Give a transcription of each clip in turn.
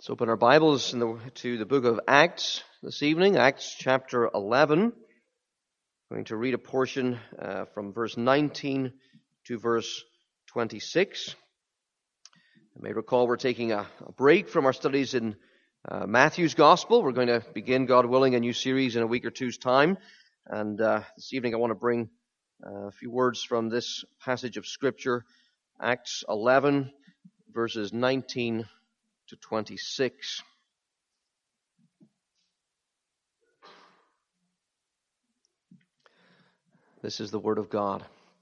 Let's open our Bibles to the book of Acts this evening, Acts chapter 11. I'm going to read a portion from verse 19 to verse 26. You may recall we're taking a break from our studies in Matthew's Gospel. We're going to begin, God willing, a new series in a week or two's time. And this evening I want to bring a few words from this passage of Scripture, Acts 11, verses 19 to 26. This is the word of God.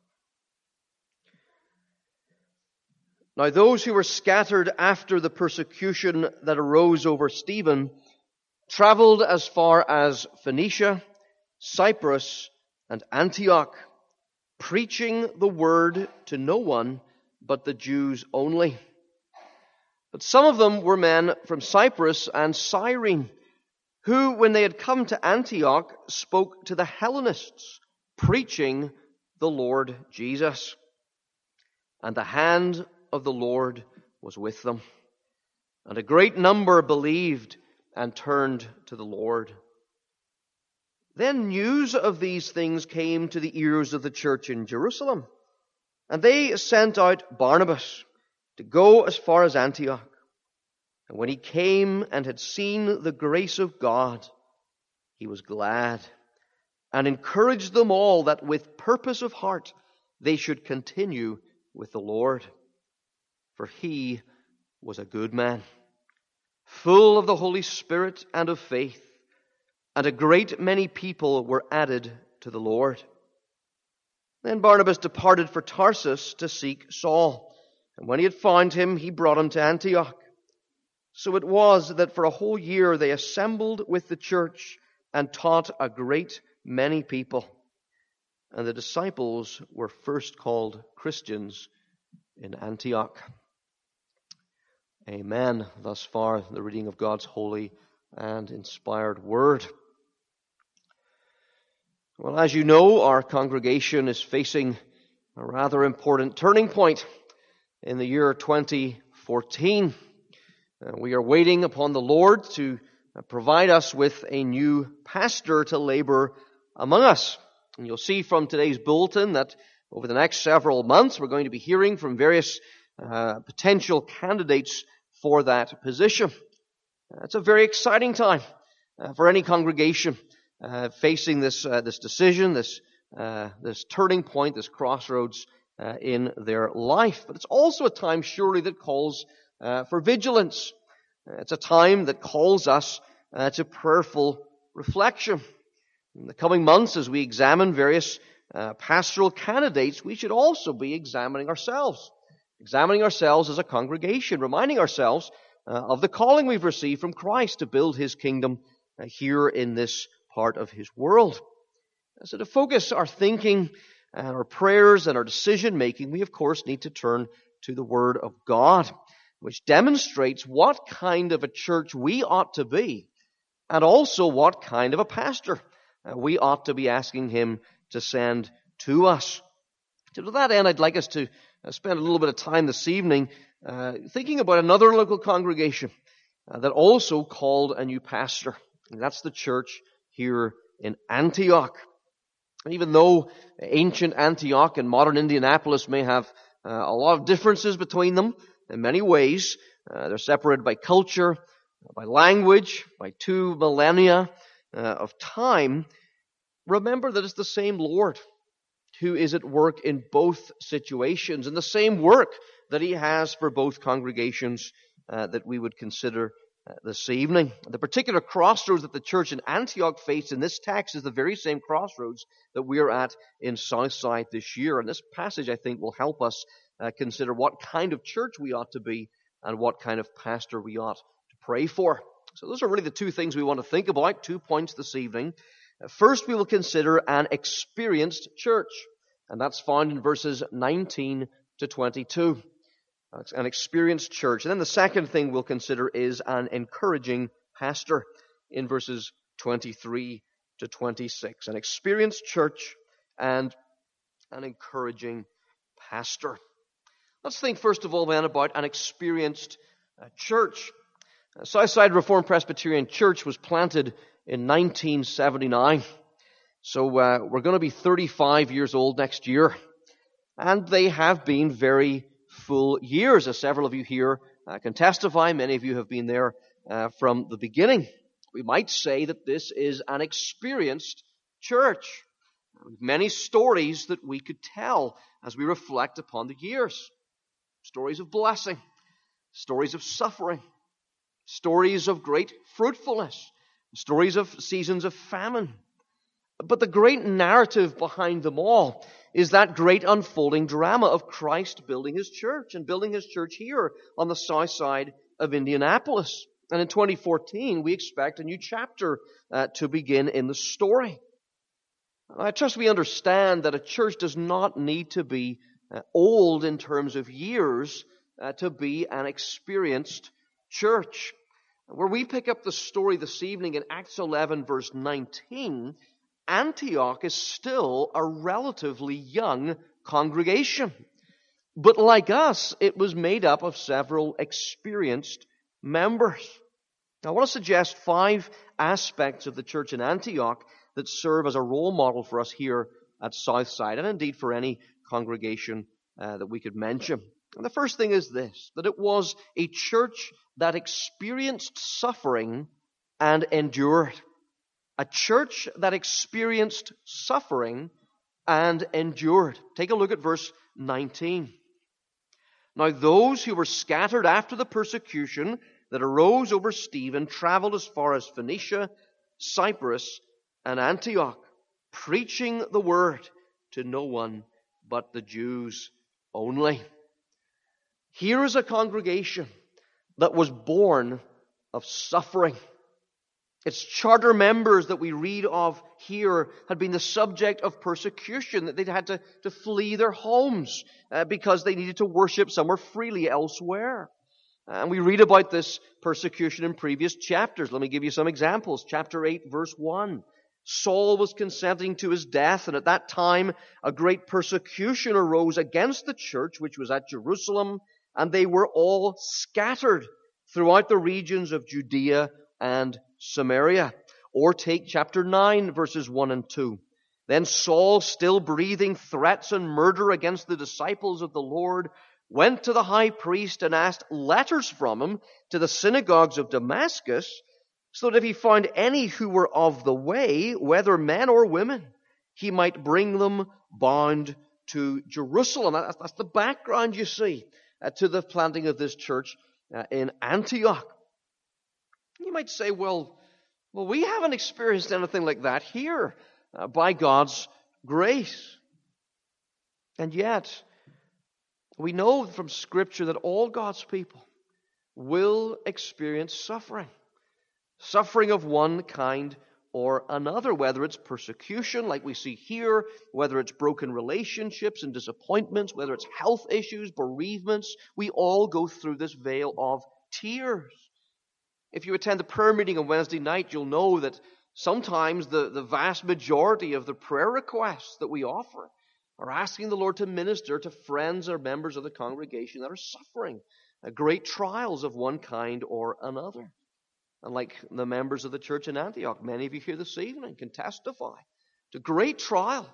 Now those who were scattered after the persecution that arose over Stephen traveled as far as Phoenicia, Cyprus, and Antioch, preaching the word to no one but the Jews only. But some of them were men from Cyprus and Cyrene, who, when they had come to Antioch, spoke to the Hellenists, preaching the Lord Jesus. And the hand of the Lord was with them. And a great number believed and turned to the Lord. Then news of these things came to the ears of the church in Jerusalem. And they sent out Barnabas to go as far as Antioch. And when he came and had seen the grace of God, he was glad and encouraged them all that with purpose of heart they should continue with the Lord. For he was a good man, full of the Holy Spirit and of faith, and a great many people were added to the Lord. Then Barnabas departed for Tarsus to seek Saul, and when he had found him, he brought him to Antioch. So it was that for a whole year they assembled with the church and taught a great many people. And the disciples were first called Christians in Antioch. Amen. Thus far, the reading of God's holy and inspired word. Well, as you know, our congregation is facing a rather important turning point in the year 2014. We are waiting upon the Lord to provide us with a new pastor to labor among us. And you'll see from today's bulletin that over the next several months we're going to be hearing from various potential candidates for that position. It's a very exciting time for any congregation facing this decision, this turning point, this crossroads in their life. But it's also a time surely that calls for vigilance. It's a time that calls us to prayerful reflection. In the coming months, as we examine various pastoral candidates, we should also be examining ourselves as a congregation, reminding ourselves of the calling we've received from Christ to build His kingdom here in this part of His world. So to focus our thinking and our prayers and our decision-making, we of course need to turn to the Word of God, which demonstrates what kind of a church we ought to be, and also what kind of a pastor we ought to be asking Him to send to us. So to that end, I'd like us to spend a little bit of time this evening thinking about another local congregation that also called a new pastor. And that's the church here in Antioch. And even though ancient Antioch and modern Indianapolis may have a lot of differences between them in many ways, they're separated by culture, by language, by 2 millennia of time, remember that it's the same Lord who is at work in both situations, and the same work that He has for both congregations that we would consider this evening. The particular crossroads that the church in Antioch faced in this text is the very same crossroads that we're at in Southside this year. And this passage, I think, will help us consider what kind of church we ought to be and what kind of pastor we ought to pray for. So those are really the two things we want to think about, 2 points this evening. First, we will consider an experienced church, and that's found in verses 19 to 22. An experienced church. And then the second thing we'll consider is an encouraging pastor in verses 23 to 26. An experienced church and an encouraging pastor. Let's think first of all then about an experienced church. Southside Reformed Presbyterian Church was planted in 1979. So we're going to be 35 years old next year. And they have been very full years, as several of you here can testify. Many of you have been there from the beginning. We might say that this is an experienced church. Many stories that we could tell as we reflect upon the years. Stories of blessing, stories of suffering, stories of great fruitfulness, stories of seasons of famine. But the great narrative behind them all is that great unfolding drama of Christ building His church and building His church here on the south side of Indianapolis. And in 2014, we expect a new chapter to begin in the story. I trust we understand that a church does not need to be old in terms of years to be an experienced church. Where we pick up the story this evening in Acts 11, verse 19, Antioch is still a relatively young congregation. But like us, it was made up of several experienced members. Now, I want to suggest 5 aspects of the church in Antioch that serve as a role model for us here at Southside, and indeed for any congregation that we could mention. And the first thing is this, that it was a church that experienced suffering and endured. A church that experienced suffering and endured. Take a look at verse 19. Now those who were scattered after the persecution that arose over Stephen traveled as far as Phoenicia, Cyprus, and Antioch, preaching the word to no one but the Jews only. Here is a congregation that was born of suffering. Its charter members that we read of here had been the subject of persecution, that they'd had to flee their homes because they needed to worship somewhere freely elsewhere. And we read about this persecution in previous chapters. Let me give you some examples. Chapter 8, verse 1. Saul was consenting to his death, and at that time a great persecution arose against the church which was at Jerusalem, and they were all scattered throughout the regions of Judea and Samaria. Or take chapter 9, verses 1 and 2. Then Saul, still breathing threats and murder against the disciples of the Lord, went to the high priest and asked letters from him to the synagogues of Damascus, so that if he found any who were of the way, whether men or women, he might bring them bound to Jerusalem. That's the background, you see, to the planting of this church in Antioch. You might say, well, we haven't experienced anything like that here by God's grace. And yet, we know from Scripture that all God's people will experience suffering. Suffering of one kind or another, whether it's persecution like we see here, whether it's broken relationships and disappointments, whether it's health issues, bereavements. We all go through this vale of tears. If you attend the prayer meeting on Wednesday night, you'll know that sometimes the vast majority of the prayer requests that we offer are asking the Lord to minister to friends or members of the congregation that are suffering great trials of one kind or another. And like the members of the church in Antioch, many of you here this evening can testify to great trials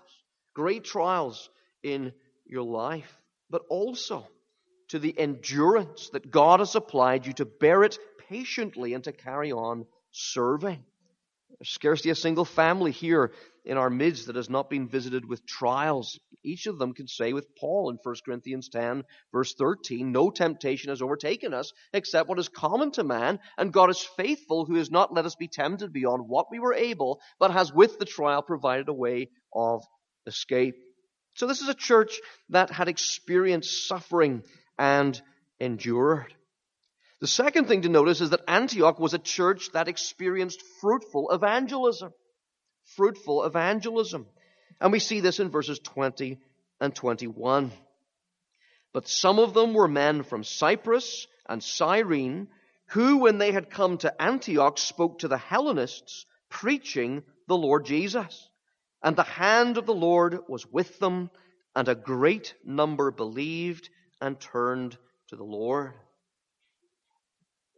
in your life, but also to the endurance that God has supplied you to bear it patiently and to carry on serving. There's scarcely a single family here in our midst that has not been visited with trials. Each of them can say with Paul in 1 Corinthians 10, verse 13, no temptation has overtaken us except what is common to man, and God is faithful, who has not let us be tempted beyond what we were able, but has with the trial provided a way of escape. So this is a church that had experienced suffering and endured. The second thing to notice is that Antioch was a church that experienced fruitful evangelism. Fruitful evangelism. And we see this in verses 20 and 21. But some of them were men from Cyprus and Cyrene, who, when they had come to Antioch, spoke to the Hellenists, preaching the Lord Jesus. And the hand of the Lord was with them, and a great number believed and turned to the Lord.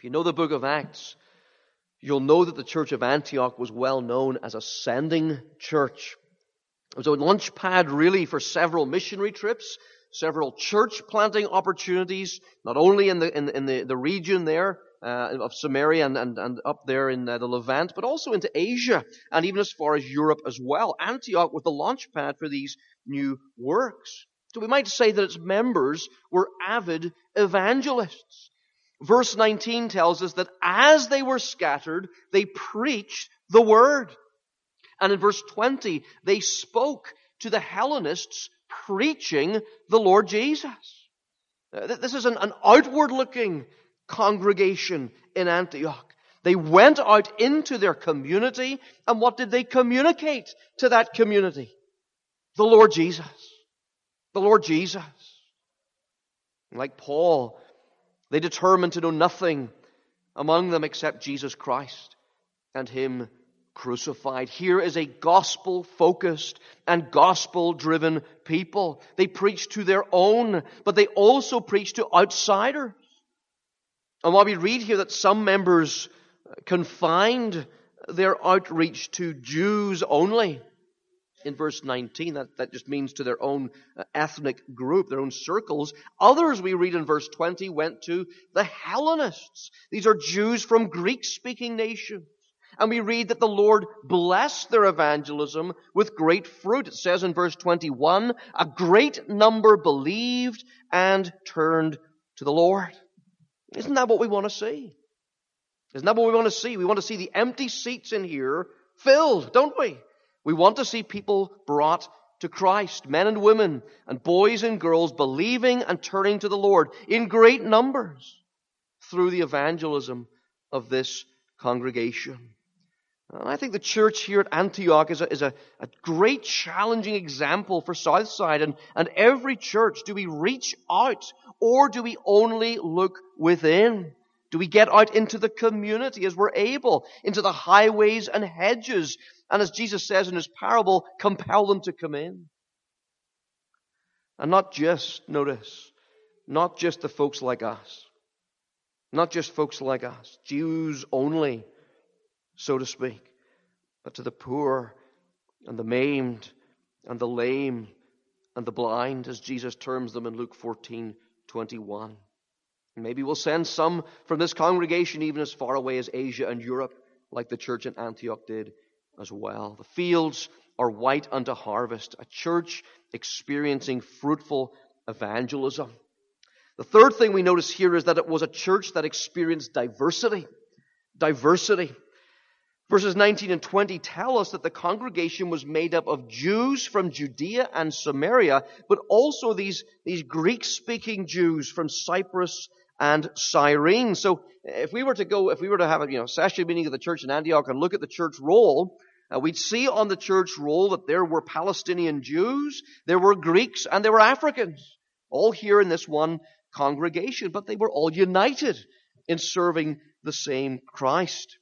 If you know the book of Acts, you'll know that the church of Antioch was well known as a sending church. It was a launch pad really for several missionary trips, several church planting opportunities, not only in the region there of Samaria and up there in the Levant, but also into Asia and even as far as Europe as well. Antioch was the launch pad for these new works. So we might say that its members were avid evangelists. Verse 19 tells us that as they were scattered, they preached the word. And in verse 20, they spoke to the Hellenists, preaching the Lord Jesus. This is an outward-looking congregation in Antioch. They went out into their community, and what did they communicate to that community? The Lord Jesus. The Lord Jesus. Like Paul, they determined to know nothing among them except Jesus Christ and Him crucified. Here is a gospel-focused and gospel-driven people. They preach to their own, but they also preach to outsiders. And while we read here that some members confined their outreach to Jews only, in verse 19, that just means to their own ethnic group, their own circles. Others, we read in verse 20, went to the Hellenists. These are Jews from Greek-speaking nations. And we read that the Lord blessed their evangelism with great fruit. It says in verse 21, a great number believed and turned to the Lord. Isn't that what we want to see? Isn't that what we want to see? We want to see the empty seats in here filled, don't we? We want to see people brought to Christ, men and women, and boys and girls believing and turning to the Lord in great numbers through the evangelism of this congregation. And I think the church here at Antioch is a great challenging example for Southside and every church. Do we reach out or do we only look within? Do we get out into the community as we're able, into the highways and hedges, and as Jesus says in His parable, compel them to come in? And not just, notice, not just the folks like us. Not just folks like us, Jews only, so to speak, but to the poor and the maimed and the lame and the blind, as Jesus terms them in Luke 14:21. Maybe we'll send some from this congregation even as far away as Asia and Europe, like the church in Antioch did as well. The fields are white unto harvest, a church experiencing fruitful evangelism. The third thing we notice here is that it was a church that experienced diversity. Diversity. Verses 19 and 20 tell us that the congregation was made up of Jews from Judea and Samaria, but also these Greek-speaking Jews from Cyprus and Cyrene. So if we were to have a session meeting of the church in Antioch and look at the church roll, we'd see on the church roll that there were Palestinian Jews, there were Greeks, and there were Africans, all here in this one congregation, but they were all united in serving the same Christ.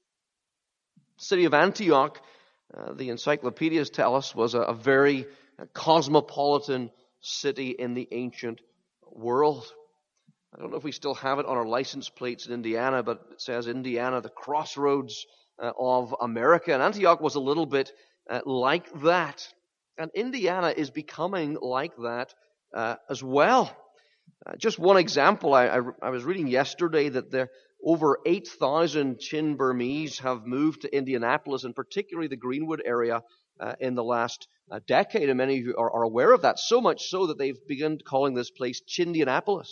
The city of Antioch, the encyclopedias tell us, was a very cosmopolitan city in the ancient world. I don't know if we still have it on our license plates in Indiana, but it says Indiana, the crossroads of America. And Antioch was a little bit like that. And Indiana is becoming like that as well. Just one example, I was reading yesterday that there over 8,000 Chin Burmese have moved to Indianapolis, and particularly the Greenwood area, in the last decade. And many of you are aware of that, so much so that they've begun calling this place Chindianapolis.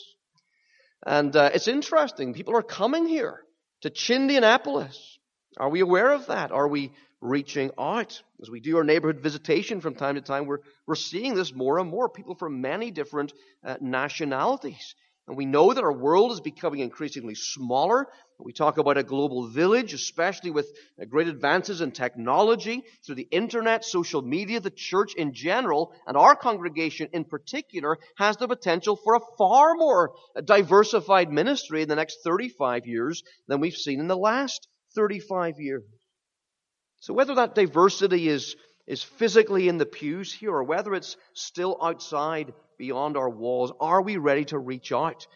And it's interesting. People are coming here to Chindianapolis. Are we aware of that? Are we reaching out? As we do our neighborhood visitation from time to time, we're seeing this more and more. People from many different nationalities. And we know that our world is becoming increasingly smaller. We talk about a global village, especially with great advances in technology, through the internet, social media. The church in general, and our congregation in particular, has the potential for a far more diversified ministry in the next 35 years than we've seen in the last 35 years. So whether that diversity is physically in the pews here, or whether it's still outside beyond our walls, are we ready to reach out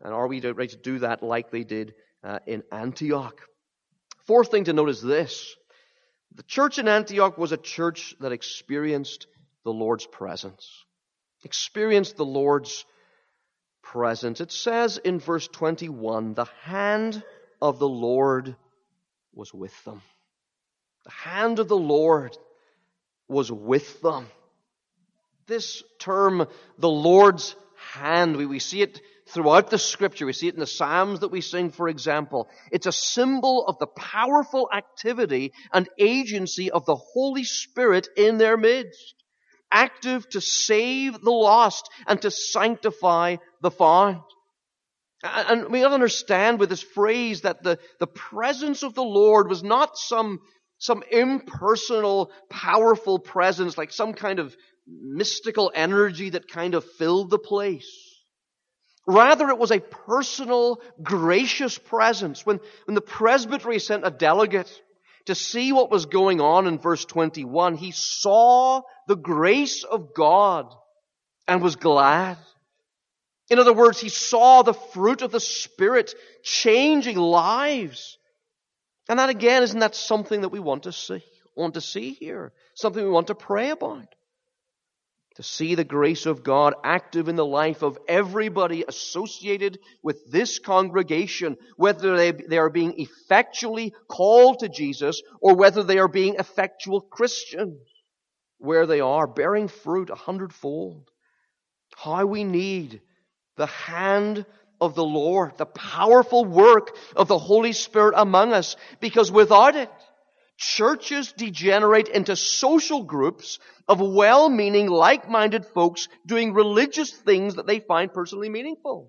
And are we ready to do that like they did in Antioch? Fourth thing to note is this. The church in Antioch was a church that experienced the Lord's presence. Experienced the Lord's presence. It says in verse 21, the hand of the Lord was with them. The hand of the Lord was with them. This term, the Lord's hand, we see it throughout the Scripture. We see it in the Psalms that we sing, for example. It's a symbol of the powerful activity and agency of the Holy Spirit in their midst. Active to save the lost and to sanctify the found. And we ought to understand with this phrase that the presence of the Lord was not some impersonal, powerful presence, like some kind of mystical energy that kind of filled the place. Rather, it was a personal, gracious presence. When the presbytery sent a delegate to see what was going on in verse 21, he saw the grace of God and was glad. In other words, he saw the fruit of the Spirit changing lives. And that again, isn't that something that we want to see here? Something we want to pray about. To see the grace of God active in the life of everybody associated with this congregation, whether they are being effectually called to Jesus or whether they are being effectual Christians, where they are, bearing fruit 100-fold. How we need the hand of the Lord, the powerful work of the Holy Spirit among us, because without it, churches degenerate into social groups of well-meaning, like-minded folks doing religious things that they find personally meaningful.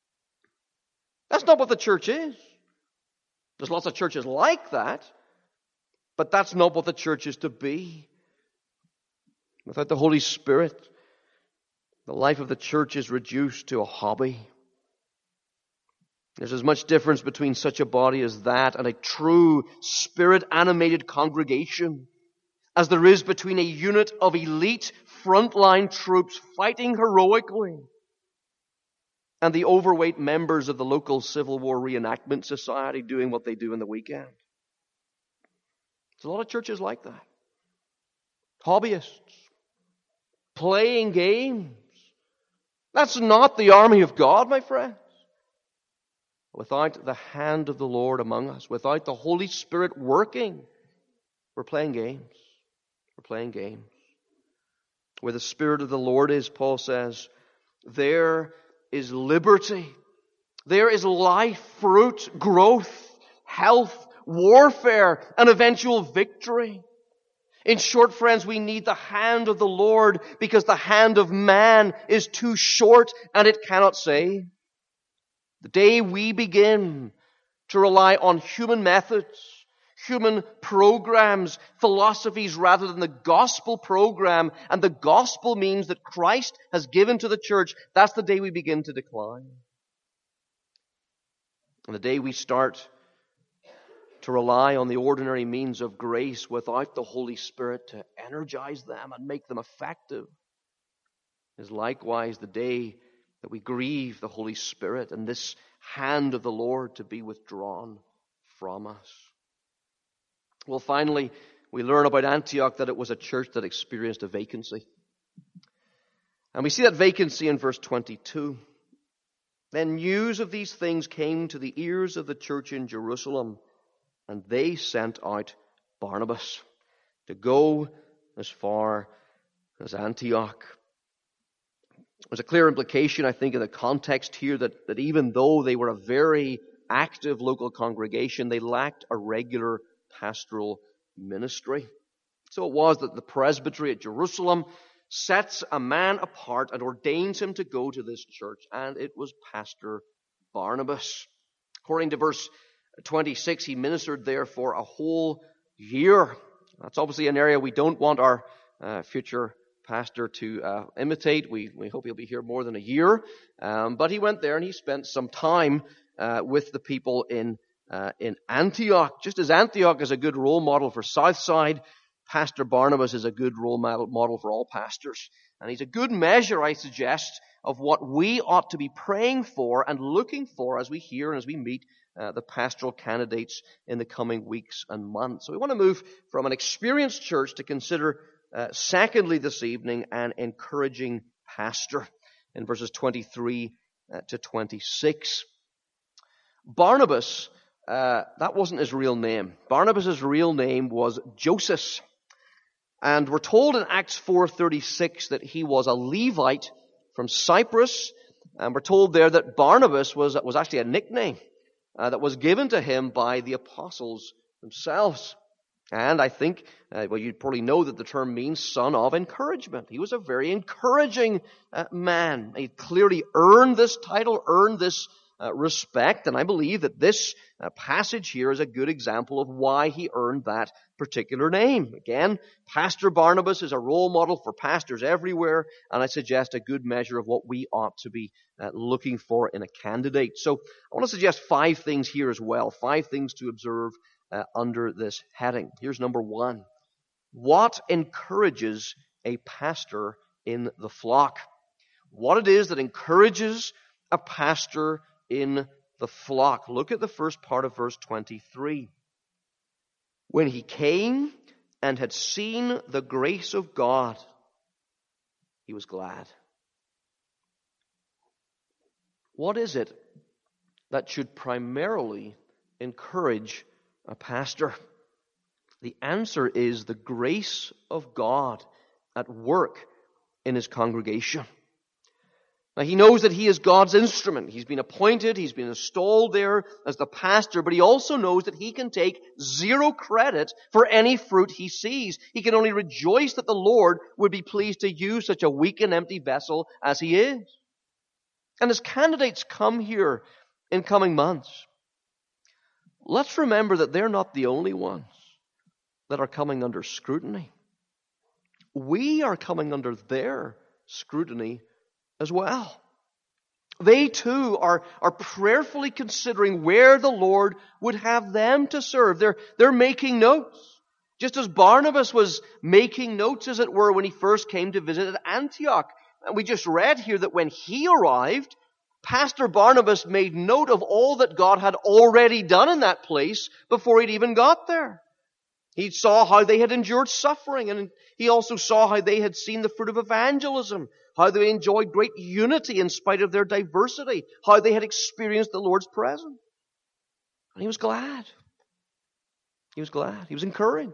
That's not what the church is. There's lots of churches like that, but that's not what the church is to be. Without the Holy Spirit, the life of the church is reduced to a hobby. There's as much difference between such a body as that and a true Spirit-animated congregation as there is between a unit of elite frontline troops fighting heroically and the overweight members of the local Civil War reenactment society doing what they do in the weekend. There's a lot of churches like that. Hobbyists. Playing games. That's not the army of God, my friends. Without the hand of the Lord among us, without the Holy Spirit working, we're playing games. We're playing games. Where the Spirit of the Lord is, Paul says, there is liberty. There is life, fruit, growth, health, warfare, and eventual victory. In short, friends, we need the hand of the Lord because the hand of man is too short and it cannot save. The day we begin to rely on human methods, human programs, philosophies rather than the gospel program, and the gospel means that Christ has given to the church, that's the day we begin to decline. And the day we start to rely on the ordinary means of grace without the Holy Spirit to energize them and make them effective is likewise the day that we grieve the Holy Spirit and this hand of the Lord to be withdrawn from us. Well, finally, we learn about Antioch that it was a church that experienced a vacancy. And we see that vacancy in verse 22. Then news of these things came to the ears of the church in Jerusalem, and they sent out Barnabas to go as far as Antioch. There's a clear implication, I think, in the context here that even though they were a very active local congregation, they lacked a regular pastoral ministry. So it was that the presbytery at Jerusalem sets a man apart and ordains him to go to this church, and it was Pastor Barnabas. According to verse 26, he ministered there for a whole year. That's obviously an area we don't want our future pastor to imitate. We hope he'll be here more than a year. But he went there and he spent some time with the people in Antioch. Just as Antioch is a good role model for Southside, Pastor Barnabas is a good role model for all pastors. And he's a good measure, I suggest, of what we ought to be praying for and looking for as we hear and as we meet the pastoral candidates in the coming weeks and months. So we want to move from an experienced church to consider, secondly this evening, an encouraging pastor in verses 23 to 26. Barnabas, that wasn't his real name. Barnabas' real name was Joseph. And we're told in Acts 4:36 that he was a Levite from Cyprus. And we're told there that Barnabas was actually a nickname that was given to him by the apostles themselves. And I think, you probably know that the term means son of encouragement. He was a very encouraging man. He clearly earned this title, earned this respect, and I believe that this passage here is a good example of why he earned that particular name. Again, Pastor Barnabas is a role model for pastors everywhere, and I suggest a good measure of what we ought to be looking for in a candidate. So I want to suggest 5 things here as well, 5 things to observe under this heading. Here's number 1. What encourages a pastor in the flock? What it is that encourages a pastor in the flock. Look at the first part of verse 23. When he came and had seen the grace of God, he was glad. What is it that should primarily encourage a pastor? The answer is the grace of God at work in his congregation. Now, he knows that he is God's instrument. He's been appointed, he's been installed there as the pastor, but he also knows that he can take 0 credit for any fruit he sees. He can only rejoice that the Lord would be pleased to use such a weak and empty vessel as he is. And as candidates come here in coming months, let's remember that they're not the only ones that are coming under scrutiny. We are coming under their scrutiny as well. They too are prayerfully considering where the Lord would have them to serve. They're making notes. Just as Barnabas was making notes, as it were, when he first came to visit at Antioch. And we just read here that when he arrived, Pastor Barnabas made note of all that God had already done in that place before he'd even got there. He saw how they had endured suffering, and he also saw how they had seen the fruit of evangelism, how they enjoyed great unity in spite of their diversity, how they had experienced the Lord's presence. And he was glad. He was glad. He was encouraged.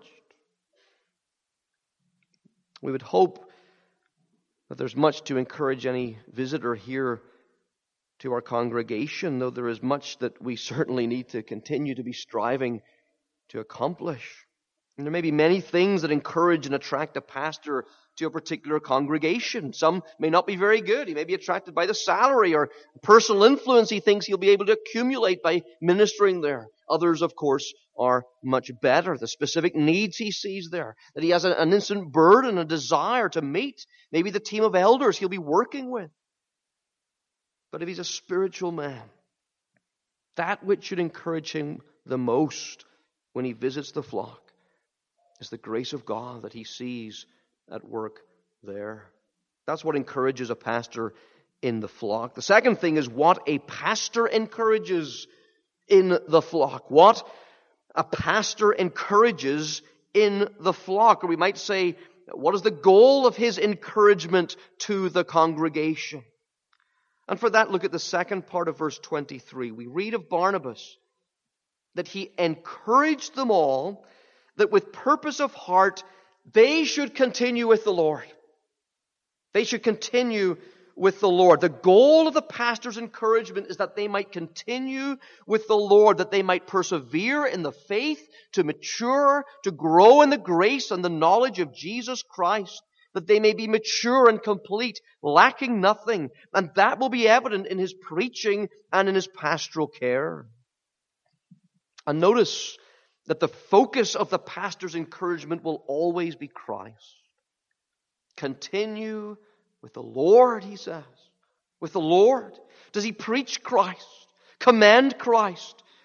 We would hope that there's much to encourage any visitor here to our congregation, though there is much that we certainly need to continue to be striving to accomplish. And there may be many things that encourage and attract a pastor to a particular congregation. Some may not be very good. He may be attracted by the salary or personal influence he thinks he'll be able to accumulate by ministering there. Others, of course, are much better. The specific needs he sees there, that he has an instant burden, a desire to meet. Maybe the team of elders he'll be working with. But if he's a spiritual man, that which should encourage him the most when he visits the flock is the grace of God that he sees at work there. That's what encourages a pastor in the flock. The second thing is what a pastor encourages in the flock. What a pastor encourages in the flock. Or we might say, what is the goal of his encouragement to the congregation? And for that, look at the second part of verse 23. We read of Barnabas that he encouraged them all that with purpose of heart they should continue with the Lord. They should continue with the Lord. The goal of the pastor's encouragement is that they might continue with the Lord, that they might persevere in the faith, to mature, to grow in the grace and the knowledge of Jesus Christ, that they may be mature and complete, lacking nothing. And that will be evident in his preaching and in his pastoral care. And notice that the focus of the pastor's encouragement will always be Christ. Continue with the Lord, he says. With the Lord. Does he preach Christ? Commend Christ?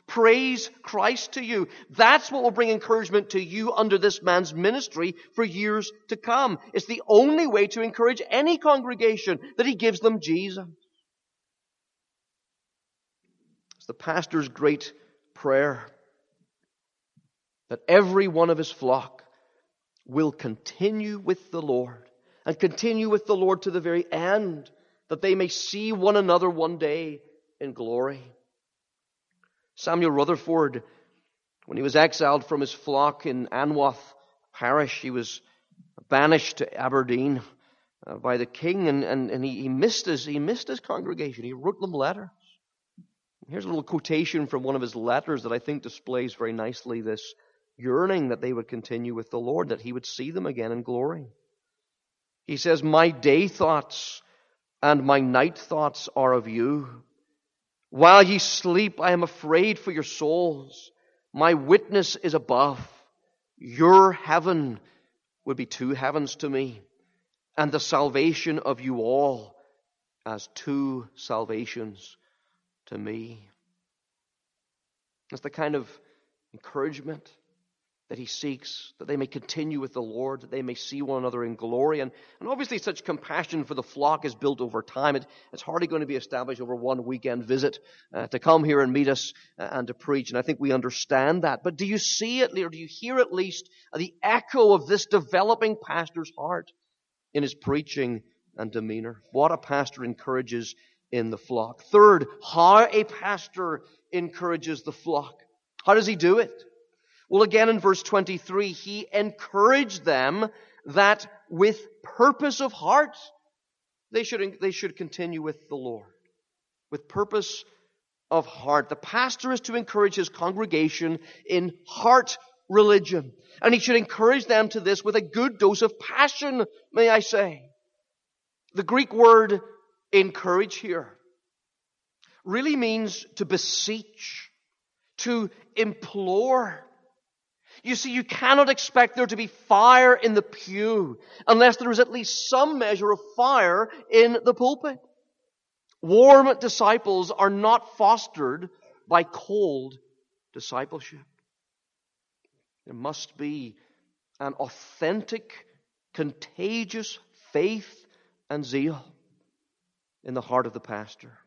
praise Christ to you. That's what will bring encouragement to you under this man's ministry for years to come. It's the only way to encourage any congregation, that he gives them Jesus. It's the pastor's great prayer that every one of his flock will continue with the Lord, and continue with the Lord to the very end, that they may see one another one day in glory. Samuel Rutherford, when he was exiled from his flock in Anwath parish, he was banished to Aberdeen by the king, and he missed his congregation. He wrote them letters. Here's a little quotation from one of his letters that I think displays very nicely this yearning that they would continue with the Lord, that he would see them again in glory. He says, "My day thoughts and my night thoughts are of you. While ye sleep, I am afraid for your souls. My witness is above. Your heaven would be two heavens to me, and the salvation of you all as two salvations to me." That's the kind of encouragement that he seeks, that they may continue with the Lord, that they may see one another in glory. And obviously such compassion for the flock is built over time. It's hardly going to be established over one weekend visit to come here and meet us and to preach. And I think we understand that. But do you see it, or do you hear at least the echo of this developing pastor's heart in his preaching and demeanor? What a pastor encourages in the flock. Third, how a pastor encourages the flock. How does he do it? Well, again in verse 23, he encouraged them that with purpose of heart they should continue with the Lord. With purpose of heart. The pastor is to encourage his congregation in heart religion. And he should encourage them to this with a good dose of passion, may I say. The Greek word encourage here really means to beseech, to implore. You see, you cannot expect there to be fire in the pew unless there is at least some measure of fire in the pulpit. Warm disciples are not fostered by cold discipleship. There must be an authentic, contagious faith and zeal in the heart of the pastor.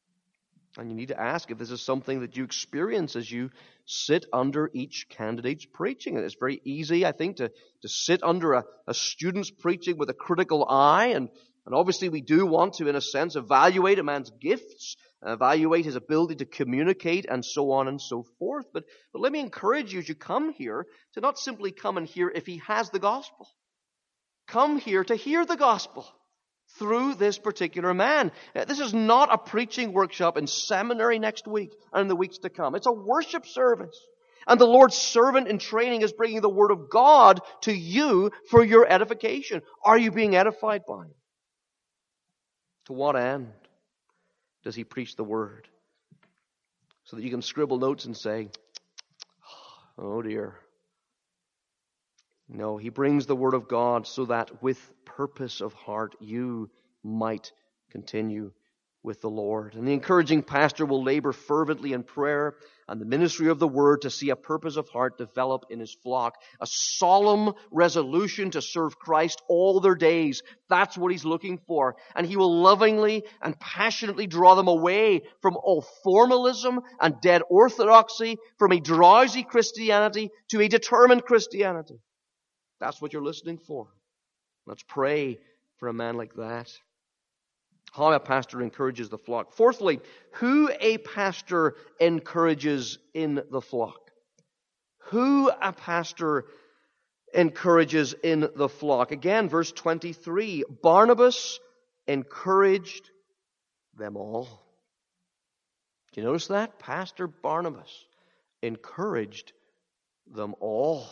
And you need to ask if this is something that you experience as you sit under each candidate's preaching. And it's very easy, I think, to sit under a student's preaching with a critical eye. And obviously we do want to, in a sense, evaluate a man's gifts, evaluate his ability to communicate, and so on and so forth. But let me encourage you as you come here to not simply come and hear if he has the gospel. Come here to hear the gospel through this particular man. This is not a preaching workshop in seminary next week and in the weeks to come. It's a worship service. And the Lord's servant in training is bringing the Word of God to you for your edification. Are you being edified by it? To what end does he preach the Word? So that you can scribble notes and say, "Oh dear." No, he brings the Word of God so that with purpose of heart you might continue with the Lord. And the encouraging pastor will labor fervently in prayer and the ministry of the Word to see a purpose of heart develop in his flock. A solemn resolution to serve Christ all their days. That's what he's looking for. And he will lovingly and passionately draw them away from all formalism and dead orthodoxy, from a drowsy Christianity to a determined Christianity. That's what you're listening for. Let's pray for a man like that. How a pastor encourages the flock. Fourthly, who a pastor encourages in the flock. Who a pastor encourages in the flock. Again, verse 23, Barnabas encouraged them all. Do you notice that? Pastor Barnabas encouraged them all.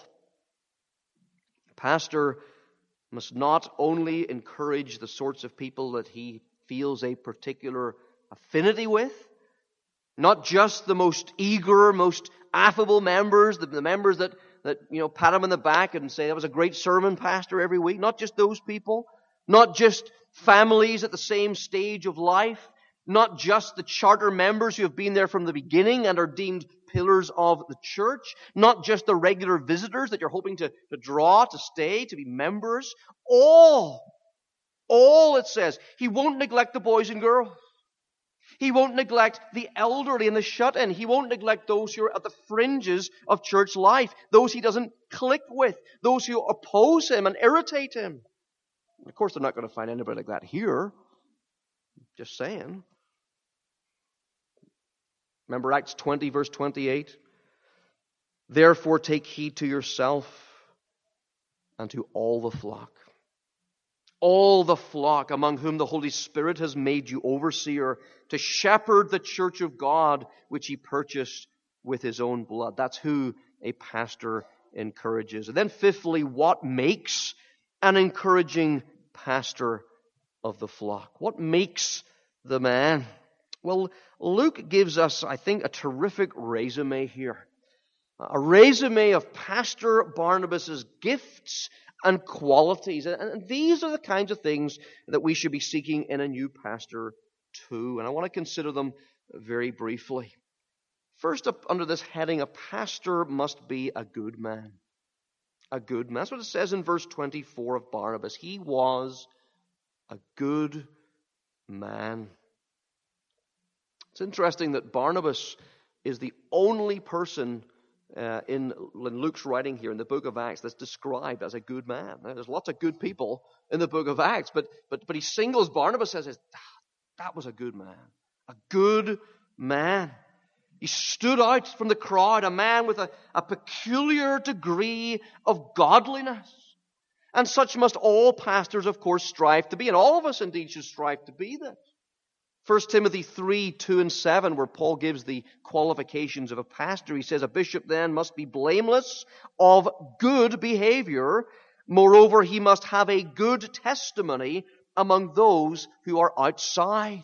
Pastor must not only encourage the sorts of people that he feels a particular affinity with, not just the most eager, most affable members, the members that pat him on the back and say, "That was a great sermon, Pastor," every week. Not just those people, not just families at the same stage of life, not just the charter members who have been there from the beginning and are deemed pillars of the church, not just the regular visitors that you're hoping to draw, to stay, to be members. All, it says. He won't neglect the boys and girls. He won't neglect the elderly and the shut-in. He won't neglect those who are at the fringes of church life, those he doesn't click with, those who oppose him and irritate him. Of course, they're not going to find anybody like that here. Just saying. Remember Acts 20, verse 28? Therefore take heed to yourself and to all the flock. All the flock among whom the Holy Spirit has made you overseer to shepherd the church of God, which he purchased with his own blood. That's who a pastor encourages. And then fifthly, what makes an encouraging pastor of the flock? What makes the man? Well, Luke gives us, I think, a terrific resume here. A resume of Pastor Barnabas' gifts and qualities. And these are the kinds of things that we should be seeking in a new pastor too. And I want to consider them very briefly. First up under this heading, a pastor must be a good man. A good man. That's what it says in verse 24 of Barnabas. He was a good man. It's interesting that Barnabas is the only person in Luke's writing here in the book of Acts that's described as a good man. Now, there's lots of good people in the book of Acts, but he singles Barnabas as that was a good man. A good man. He stood out from the crowd, a man with a peculiar degree of godliness. And such must all pastors, of course, strive to be. And all of us indeed should strive to be this. 1 Timothy 3, 2 and 7, where Paul gives the qualifications of a pastor. He says, a bishop then must be blameless, of good behavior. Moreover, he must have a good testimony among those who are outside.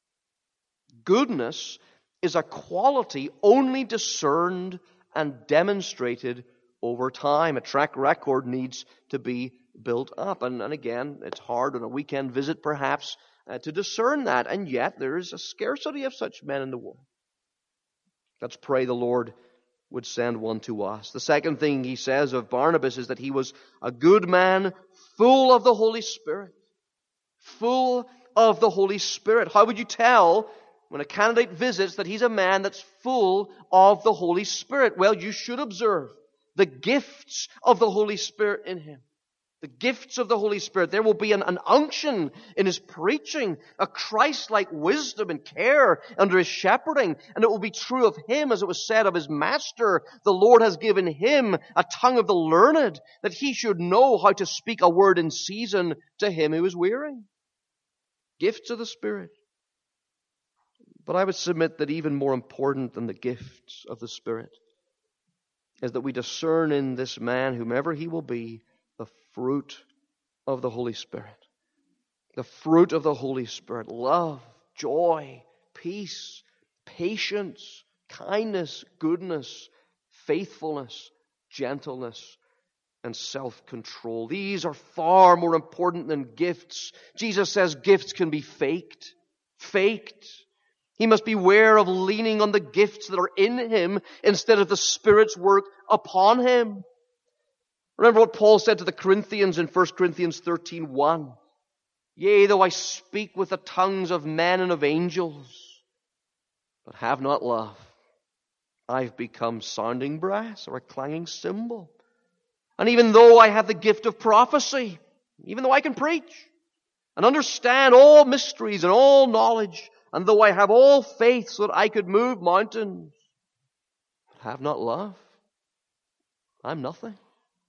Goodness is a quality only discerned and demonstrated over time. A track record needs to be built up. And again, it's hard on a weekend visit perhaps to discern that. And yet there is a scarcity of such men in the world. Let's pray the Lord would send one to us. The second thing he says of Barnabas is that he was a good man, full of the Holy Spirit. Full of the Holy Spirit. How would you tell when a candidate visits that he's a man that's full of the Holy Spirit? Well, you should observe the gifts of the Holy Spirit in him. The gifts of the Holy Spirit. There will be an unction in his preaching, a Christ-like wisdom and care under his shepherding. And it will be true of him, as it was said of his master. The Lord has given him a tongue of the learned, that he should know how to speak a word in season to him who is weary. Gifts of the Spirit. But I would submit that even more important than the gifts of the Spirit is that we discern in this man, whomever he will be, the fruit of the Holy Spirit. The fruit of the Holy Spirit. Love, joy, peace, patience, kindness, goodness, faithfulness, gentleness, and self-control. These are far more important than gifts. Jesus says gifts can be faked. Faked. He must beware of leaning on the gifts that are in him instead of the Spirit's work upon him. Remember what Paul said to the Corinthians in 1 Corinthians 13:1. Yea, though I speak with the tongues of men and of angels, but have not love, I've become sounding brass or a clanging cymbal. And even though I have the gift of prophecy, even though I can preach and understand all mysteries and all knowledge, and though I have all faith so that I could move mountains, but have not love, I'm nothing.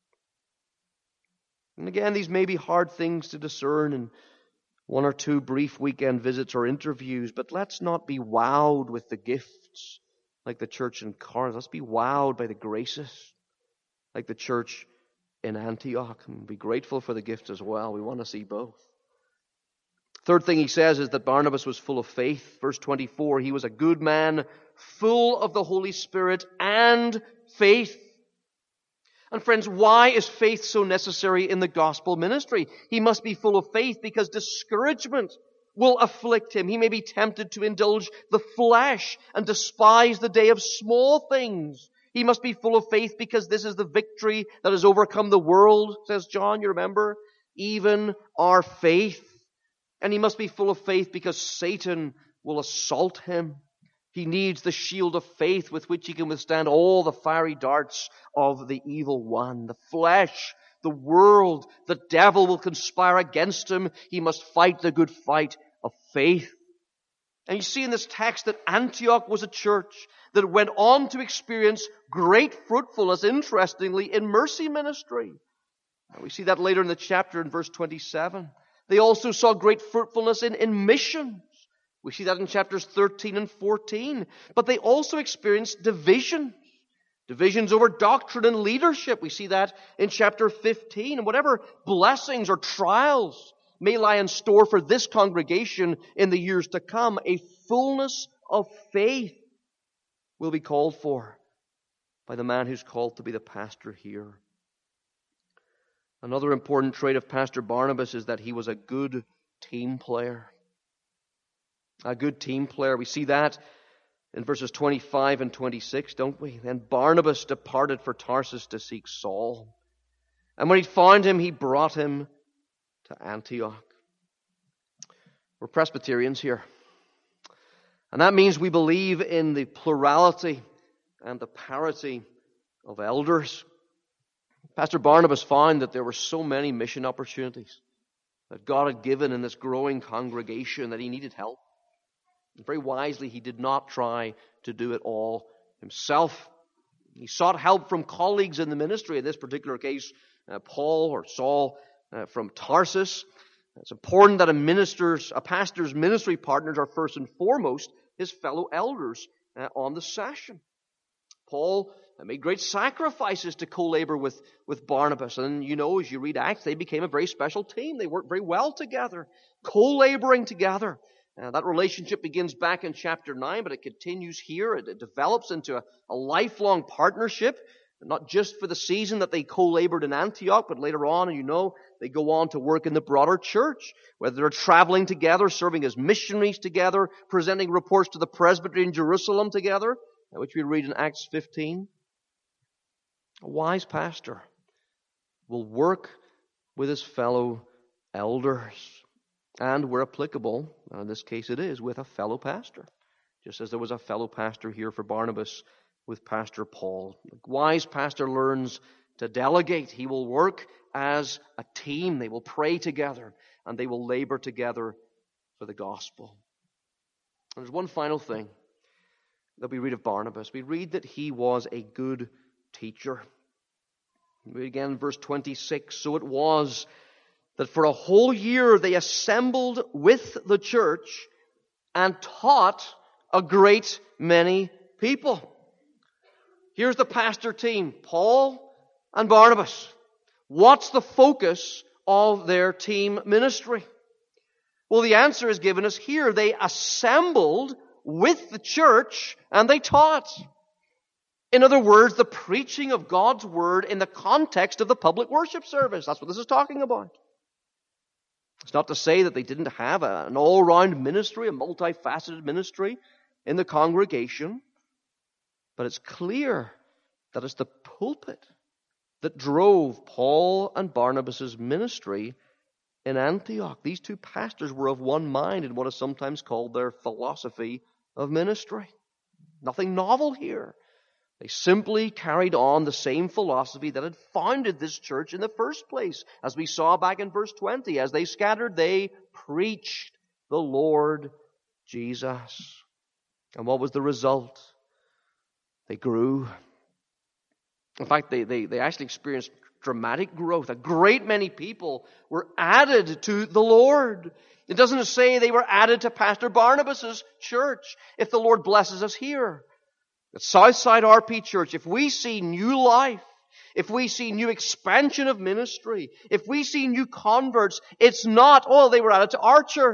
And again, these may be hard things to discern in one or two brief weekend visits or interviews, but let's not be wowed with the gifts like the church in Corinth. Let's be wowed by the graces like the church in Antioch, and be grateful for the gifts as well. We want to see both. Third thing he says is that Barnabas was full of faith. Verse 24, he was a good man, full of the Holy Spirit and faith. And friends, why is faith so necessary in the gospel ministry? He must be full of faith because discouragement will afflict him. He may be tempted to indulge the flesh and despise the day of small things. He must be full of faith because this is the victory that has overcome the world, says John, you remember? Even our faith. And he must be full of faith because Satan will assault him. He needs the shield of faith with which he can withstand all the fiery darts of the evil one. The flesh, the world, the devil will conspire against him. He must fight the good fight of faith. And you see in this text that Antioch was a church that went on to experience great fruitfulness, interestingly, in mercy ministry. And we see that later in the chapter in verse 27. They also saw great fruitfulness in missions. We see that in chapters 13 and 14. But they also experienced divisions. Divisions over doctrine and leadership. We see that in chapter 15. And whatever blessings or trials may lie in store for this congregation in the years to come, a fullness of faith will be called for by the man who's called to be the pastor here. Another important trait of Pastor Barnabas is that he was a good team player. A good team player. We see that in verses 25 and 26, don't we? Then Barnabas departed for Tarsus to seek Saul. And when he found him, he brought him to Antioch. We're Presbyterians here. And that means we believe in the plurality and the parity of elders. Pastor Barnabas found that there were so many mission opportunities that God had given in this growing congregation that he needed help. And very wisely, he did not try to do it all himself. He sought help from colleagues in the ministry, in this particular case, Paul or Saul from Tarsus. It's important that a pastor's ministry partners are first and foremost his fellow elders on the session. Paul made great sacrifices to co-labor with Barnabas. And you know, as you read Acts, they became a very special team. They worked very well together, co-laboring together. That relationship begins back in chapter 9, but it continues here. It develops into a lifelong partnership, not just for the season that they co-labored in Antioch, but later on, and you know, they go on to work in the broader church, whether they're traveling together, serving as missionaries together, presenting reports to the presbytery in Jerusalem together, which we read in Acts 15. A wise pastor will work with his fellow elders. And where applicable, in this case it is, with a fellow pastor. Just as there was a fellow pastor here for Barnabas with Pastor Paul. A wise pastor learns to delegate. He will work as a team. They will pray together and they will labor together for the gospel. And there's one final thing that we read of Barnabas. We read that he was a good teacher. We read again in verse 26. So it was that for a whole year they assembled with the church and taught a great many people. Here's the pastor team, Paul and Barnabas. What's the focus of their team ministry? Well, the answer is given us here. They assembled with the church and they taught. In other words, the preaching of God's word in the context of the public worship service. That's what this is talking about. It's not to say that they didn't have an all-round ministry, a multifaceted ministry in the congregation, but it's clear that it's the pulpit that drove Paul and Barnabas' ministry in Antioch. These two pastors were of one mind in what is sometimes called their philosophy of ministry. Nothing novel here. They simply carried on the same philosophy that had founded this church in the first place. As we saw back in verse 20, as they scattered, they preached the Lord Jesus. And what was the result? They grew. In fact, they actually experienced dramatic growth. A great many people were added to the Lord. It doesn't say they were added to Pastor Barnabas' church. If the Lord blesses us here at Southside RP Church, if we see new life, if we see new expansion of ministry, if we see new converts, it's not, they were added to our church.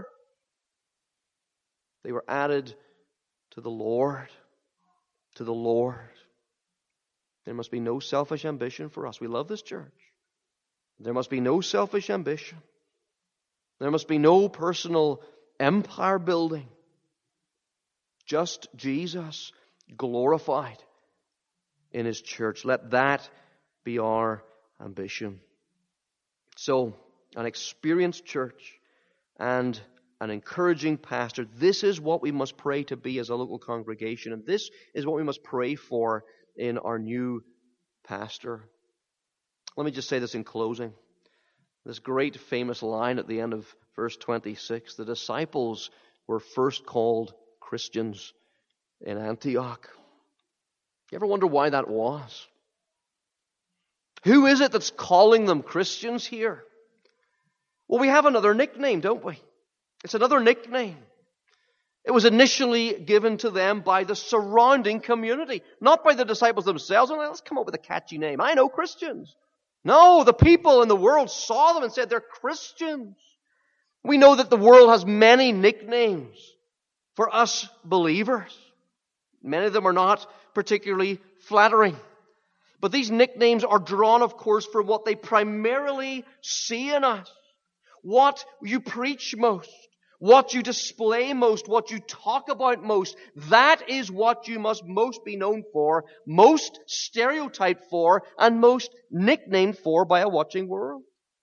They were added to the Lord. To the Lord. There must be no selfish ambition for us. We love this church. There must be no selfish ambition. There must be no personal empire building. Just Jesus glorified in His church. Let that be our ambition. So, an experienced church and an encouraging pastor, this is what we must pray to be as a local congregation, and this is what we must pray for in our new pastor. Let me just say this in closing. This great famous line at the end of verse 26, the disciples were first called Christians in Antioch. You ever wonder why that was? Who is it that's calling them Christians here? Well, we have another nickname, don't we? It's another nickname. It was initially given to them by the surrounding community, not by the disciples themselves. Oh, let's come up with a catchy name. I know Christians. No, the people in the world saw them and said they're Christians. We know that the world has many nicknames for us believers. Many of them are not particularly flattering. But these nicknames are drawn, of course, from what they primarily see in us. What you preach most, what you display most, what you talk about most, that is what you must most be known for, most stereotyped for, and most nicknamed for by a watching world.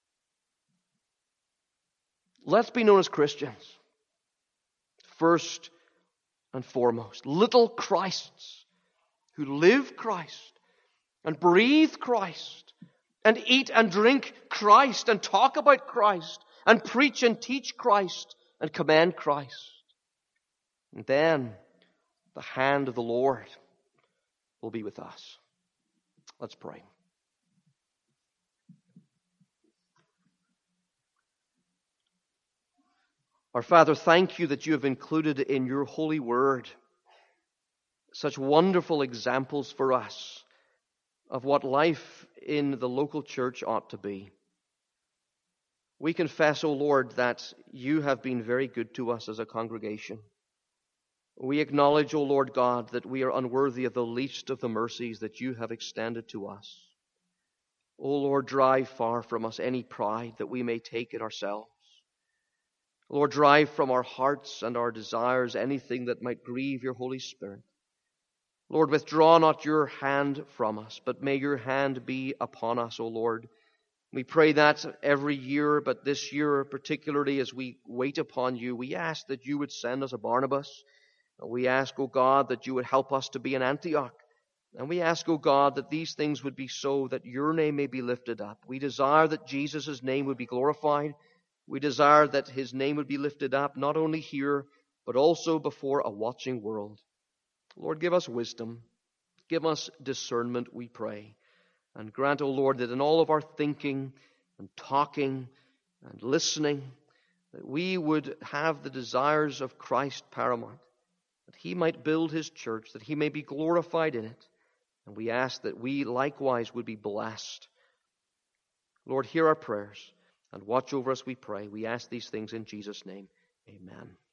Let's be known as Christians. First and foremost, little Christs who live Christ and breathe Christ and eat and drink Christ and talk about Christ and preach and teach Christ and command Christ. And then the hand of the Lord will be with us. Let's pray. Our Father, thank you that you have included in your holy word such wonderful examples for us of what life in the local church ought to be. We confess, O Lord, that you have been very good to us as a congregation. We acknowledge, O Lord God, that we are unworthy of the least of the mercies that you have extended to us. O Lord, drive far from us any pride that we may take in ourselves. Lord, drive from our hearts and our desires anything that might grieve your Holy Spirit. Lord, withdraw not your hand from us, but may your hand be upon us, O Lord. We pray that every year, but this year particularly as we wait upon you, we ask that you would send us a Barnabas. We ask, O God, that you would help us to be an Antioch. And we ask, O God, that these things would be so that your name may be lifted up. We desire that Jesus' name would be glorified. We desire that his name would be lifted up, not only here, but also before a watching world. Lord, give us wisdom. Give us discernment, we pray. And grant, O Lord, that in all of our thinking and talking and listening, that we would have the desires of Christ paramount, that he might build his church, that he may be glorified in it. And we ask that we likewise would be blessed. Lord, hear our prayers and watch over us, we pray. We ask these things in Jesus' name. Amen.